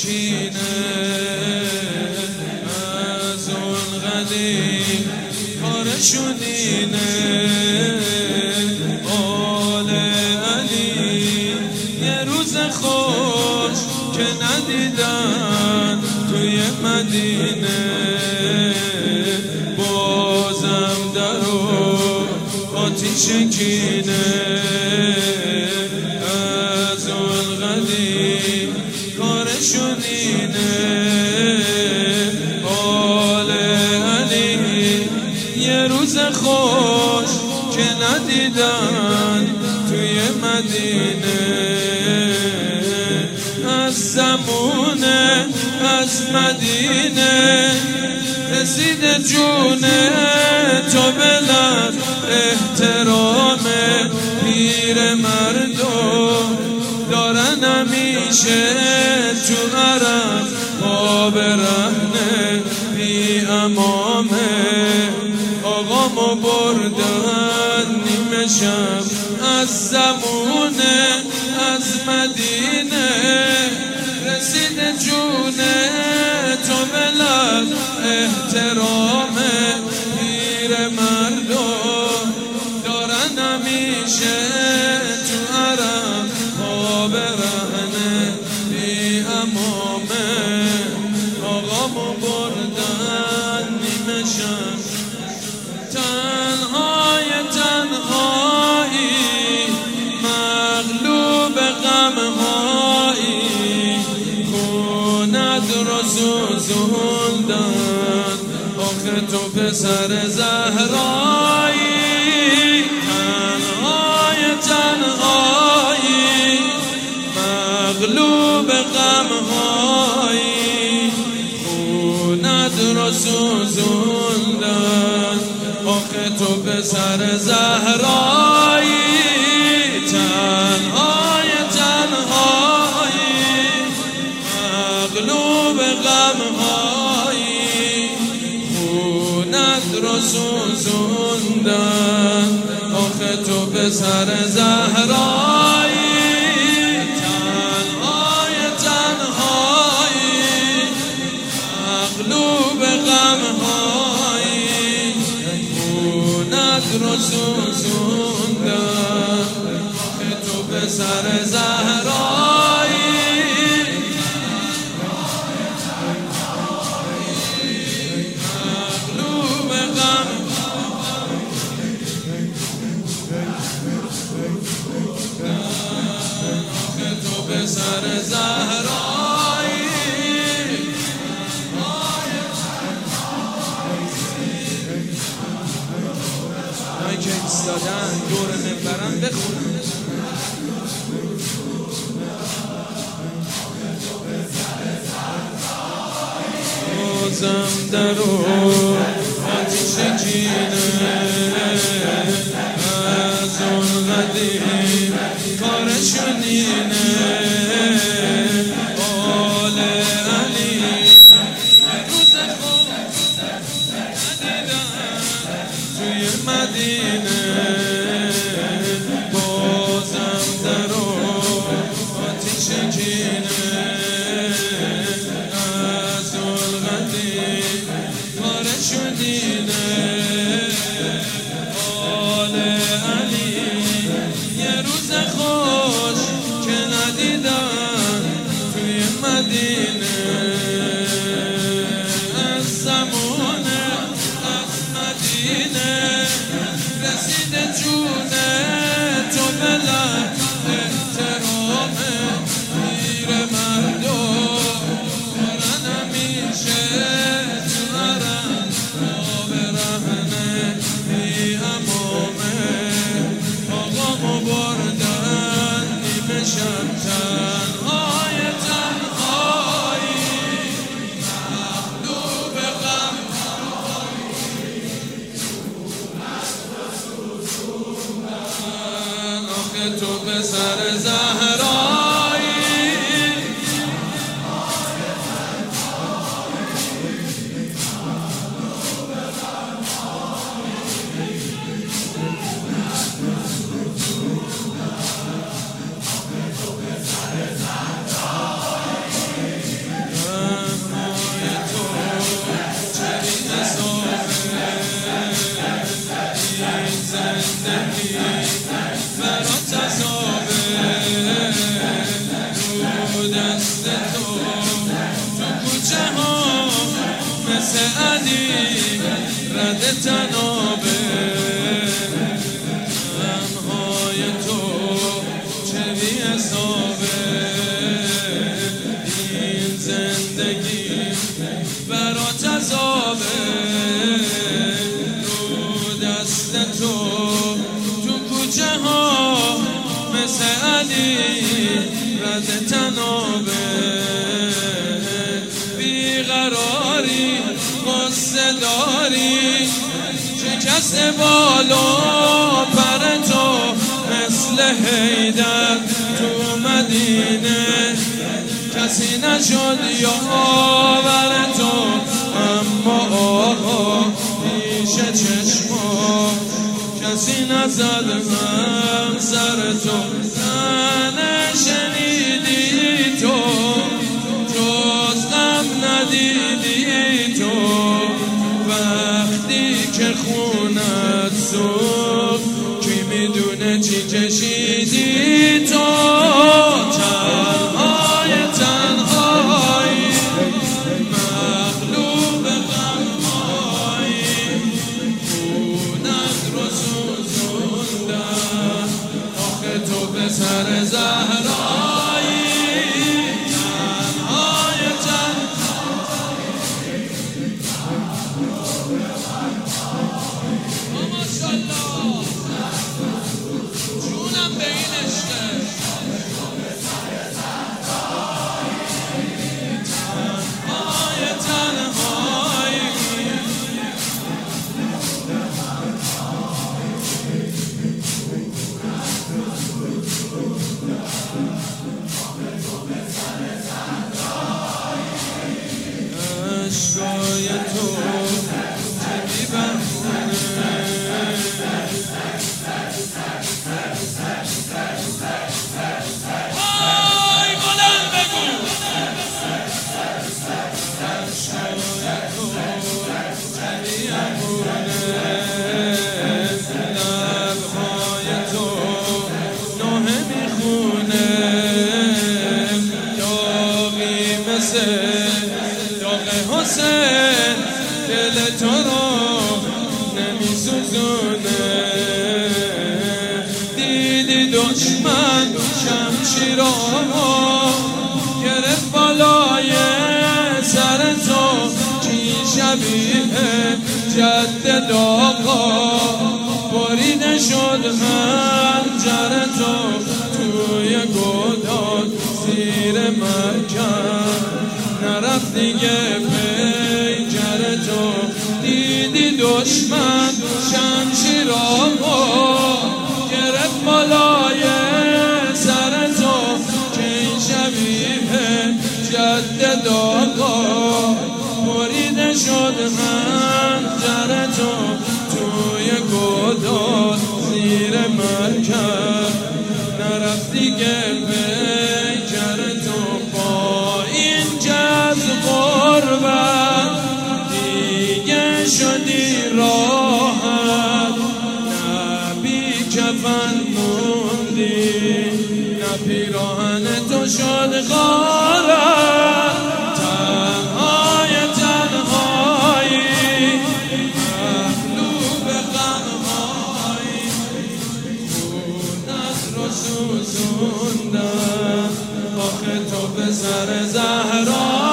سکینه از اون قدیم کارشون اینه. آل علی یه روز خوش که ندیدن توی مدینه، بازم درو آتیش کینه از اون قدیم کارشون اینه. آل علی یه روز خوش که ندیدن توی مدینه، از زمونه از مدینه رسید جونه تو بلد احترام پیر مردم دارن همیشه تو عرب آب رهنه بی امامه. آقامو بردن نیمه شب از زمونه از مدینه رسید جونه تو بلد احترام پیر مردم دارن همیشه تو عرب آب رهنه بی امامه. آقامو بردن نیمه شب تنهای مغلوب غمهایی خونت رو سوزوندن. آخه تو پسر زهرایی تنهای مغلوب غمهایی خونت رو سوزوندن. آخه تو پسر زهرایی تنهای مغلوب غمهایی خونت رو سوزوندن. آخه تو پسر زهرایی تنهای مغلوب غمهایی رو سوزوندن. که تو پسر زهرایی مغلوب غم که تو پسر زهرایی که ایستادن دور منبرم بخونن. بازم درو آتیش کینه از اون قدیم کارشون اینه. آل علی روز خوب ندیدن توی مدینه، بازم درو آتیش کینه از اون قدیم کارشون اینه. آل علی یه روز خوش که ندیدن توی مدینه، از زمونه از مدینه رسید جونه تو بلد احترام پیر مردم دارن همیشه تو عرب آب رهنه بی امامه. آقامو بردن نیمه شب تنهای مغلوب غمهایی آخه تو پسر زهرایی زده تنابه بیقراری قصه داری شکست بالا پر تو مثل حیدر تو مدینه کسی نشد یاور تو اما آها پیش چشما کسی نزد منظر تو نشنیدی تو جز غم ندیدی تو وقتی که خونت سوخت کی میدونه چی کشیدی تو تنهای تنهایی مغلوب غمهایی خونت رو سوزوندن آخه تو به سر زهرایی تنهای تنهایی ماشالله جونم به این عشقه تنهای تنهایی عشقای تو چی بمونه آی بلند بگو عشقای تو چی بمونه لبهای تو نوحه میخونه داغی مثل داغ حسین دل تو رو نمیسوزونه دیدی دشمن شمشیرامو گرفت بالای سر تو کی شبیه جد داغا بریده شد خنجر تو توی گودان زیر مرکب نرفت دیگه پیکر تو دیدی دشمن شمشیرامو گرفت بالای سر تو که این شبیه جد داغا بریده شد خنجر تو توی گودان زیر مرکب نرفت دیگه پیکر تو با این جز غربت دیگه شدی راحت نه بی کفن موندی نه پیراهن تو شد غارت تنهای تنهایی مغلوب غمهایی خونت رو سوزوندن آخه تو به سر زهرا